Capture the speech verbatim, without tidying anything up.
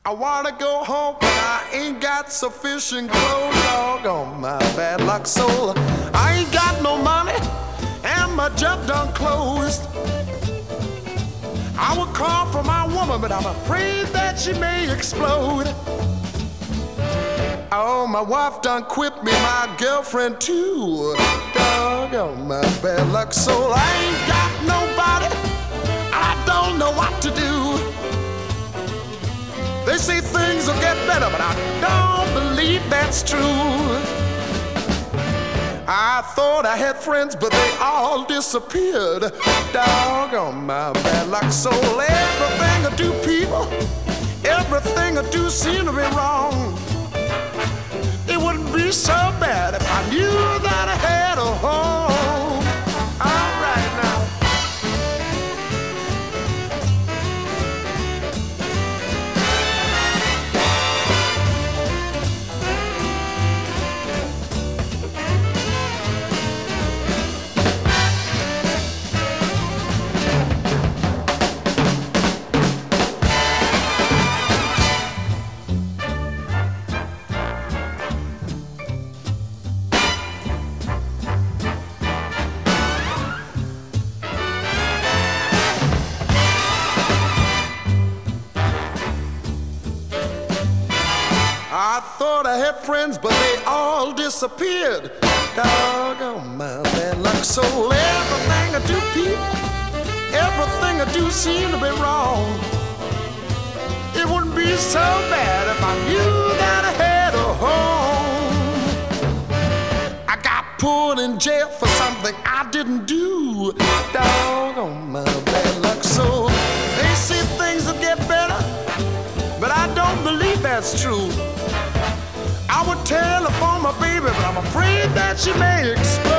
I wanna go home, but I ain't got sufficient clothes. Doggone my bad luck soul. I ain't got no money, and my job done closed. I would call for my woman, but I'm afraid that she may explode. Oh, my wife done quit me, my girlfriend too. Doggone my bad luck soul. I ain't got nobody, I don't know what to do. They say things will get better, but I don't believe that's true. I thought I had friends, but they all disappeared. Doggone my bad luck soul. Everything I do, people, everything I do seem to be wrong. It wouldn't be so bad if I knew that I had a home. All right now. I thought I had friends, but they all disappeared. Doggone my bad luck soul. Everything I do, people, everything I do seem to be wrong. It wouldn't be so bad if I knew that I had a home. I got put in jail for something I didn't do. Doggone my bad luck soul. They say things will get better, but I don't believe that's true. I would telephone my baby, but I'm afraid that she may explode.